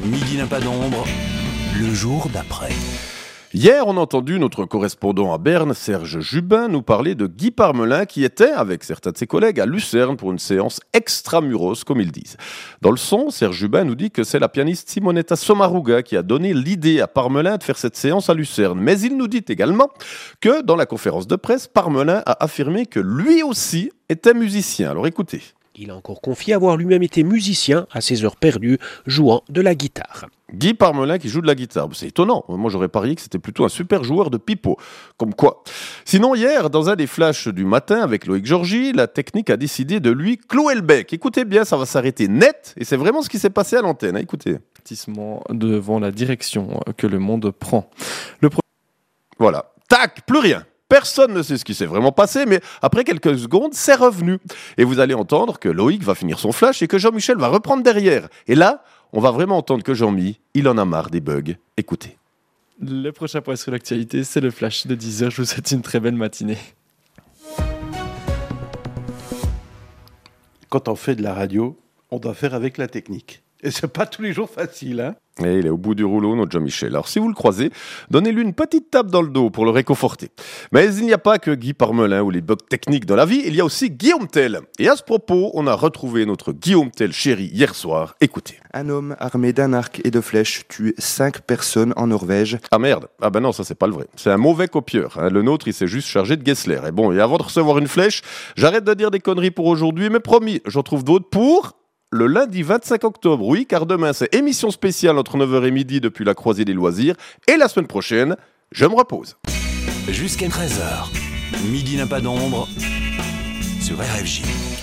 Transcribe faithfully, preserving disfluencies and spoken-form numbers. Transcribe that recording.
Midi n'a pas d'ombre, le jour d'après. Hier, on a entendu notre correspondant à Berne, Serge Jubin, nous parler de Guy Parmelin qui était, avec certains de ses collègues, à Lucerne pour une séance extramuros, comme ils disent. Dans le son, Serge Jubin nous dit que c'est la pianiste Simonetta Sommaruga qui a donné l'idée à Parmelin de faire cette séance à Lucerne. Mais il nous dit également que, dans la conférence de presse, Parmelin a affirmé que lui aussi était musicien. Alors écoutez. Il a encore confié avoir lui-même été musicien à ses heures perdues, jouant de la guitare. Guy Parmelin qui joue de la guitare. C'est étonnant. Moi, j'aurais parié que c'était plutôt un super joueur de pipeau. Comme quoi. Sinon, hier, dans un des flashs du matin avec Loïc Georgy, la technique a décidé de lui clouer le bec. Écoutez bien, ça va s'arrêter net. Et c'est vraiment ce qui s'est passé à l'antenne. Hein, écoutez. Devant la direction que le monde prend. Le pro- voilà. Tac, plus rien. Personne ne sait ce qui s'est vraiment passé, mais après quelques secondes, c'est revenu. Et vous allez entendre que Loïc va finir son flash et que Jean-Michel va reprendre derrière. Et là, on va vraiment entendre que Jean-Mi, il en a marre des bugs. Écoutez. Le prochain point sur l'actualité, c'est le flash de dix heures. Je vous souhaite une très belle matinée. Quand on fait de la radio, on doit faire avec la technique. Et c'est pas tous les jours facile, hein. Et il est au bout du rouleau, notre Jean-Michel. Alors, si vous le croisez, donnez-lui une petite tape dans le dos pour le réconforter. Mais il n'y a pas que Guy Parmelin ou les bugs techniques dans la vie, il y a aussi Guillaume Tell. Et à ce propos, on a retrouvé notre Guillaume Tell chéri hier soir. Écoutez. Un homme armé d'un arc et de flèches tue cinq personnes en Norvège. Ah merde, ah ben non, ça c'est pas le vrai. C'est un mauvais copieur. Hein. Le nôtre, il s'est juste chargé de Gessler. Et bon, et avant de recevoir une flèche, j'arrête de dire des conneries pour aujourd'hui, mais promis, j'en trouve d'autres pour... le lundi vingt-cinq octobre, oui, car demain, c'est émission spéciale entre neuf heures et midi depuis la Croisée des Loisirs. Et la semaine prochaine, je me repose. Jusqu'à treize heures, Midi n'a pas d'ombre sur R F J.